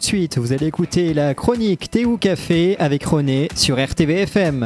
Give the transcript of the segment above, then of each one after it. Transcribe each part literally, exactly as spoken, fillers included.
de suite, vous allez écouter la chronique Thé ou Café avec René sur R T V F M.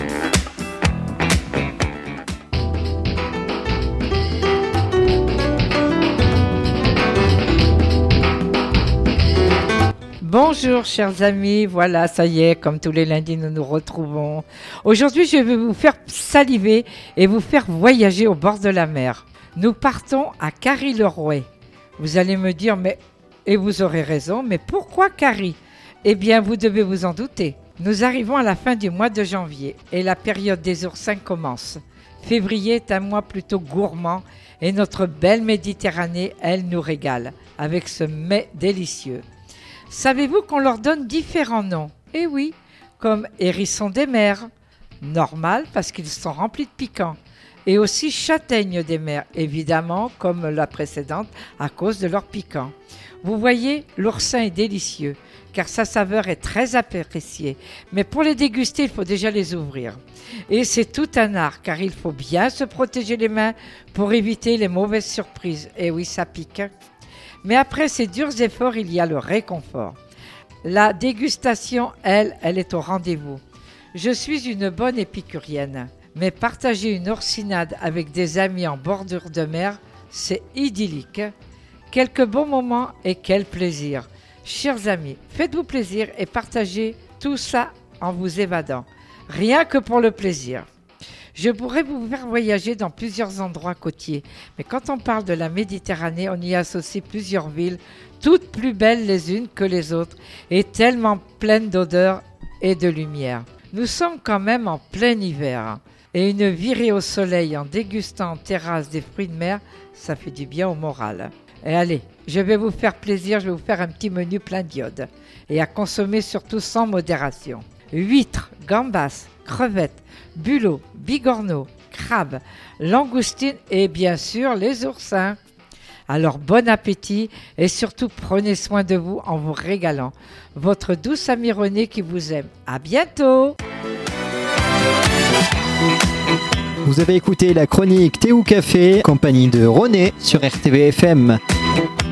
Bonjour chers amis, voilà, ça y est, comme tous les lundis, nous nous retrouvons. Aujourd'hui, je vais vous faire saliver et vous faire voyager au bord de la mer. Nous partons à Carry-le-Rouet. Vous allez me dire, mais, et vous aurez raison, mais pourquoi Carry ? Eh bien, vous devez vous en douter. Nous arrivons à la fin du mois de janvier et la période des oursins commence. Février est un mois plutôt gourmand et notre belle Méditerranée, elle nous régale avec ce mets délicieux. Savez-vous qu'on leur donne différents noms ? Eh oui, comme hérisson des mers, normal parce qu'ils sont remplis de piquants, et aussi châtaigne des mers, évidemment comme la précédente à cause de leur piquant. Vous voyez, l'oursin est délicieux car sa saveur est très appréciée, mais pour les déguster, il faut déjà les ouvrir. Et c'est tout un art car il faut bien se protéger les mains pour éviter les mauvaises surprises. Et oui, ça pique. Mais après ces durs efforts, il y a le réconfort. La dégustation, elle, elle est au rendez-vous. Je suis une bonne épicurienne, mais partager une oursinade avec des amis en bordure de mer, c'est idyllique. Quelques bons moments et quel plaisir. Chers amis, faites-vous plaisir et partagez tout ça en vous évadant. Rien que pour le plaisir. Je pourrais vous faire voyager dans plusieurs endroits côtiers, mais quand on parle de la Méditerranée, on y associe plusieurs villes, toutes plus belles les unes que les autres, et tellement pleines d'odeurs et de lumière. Nous sommes quand même en plein hiver, et une virée au soleil en dégustant en terrasse des fruits de mer, ça fait du bien au moral. Et allez, je vais vous faire plaisir, je vais vous faire un petit menu plein d'iode, et à consommer surtout sans modération. Huîtres, gambas, crevettes, bulots, bigorneaux, crabes, langoustines et bien sûr les oursins. Alors bon appétit et surtout prenez soin de vous en vous régalant. Votre douce amie René qui vous aime. À bientôt. Vous avez écouté la chronique Thé ou Café, compagnie de René sur R T V F M.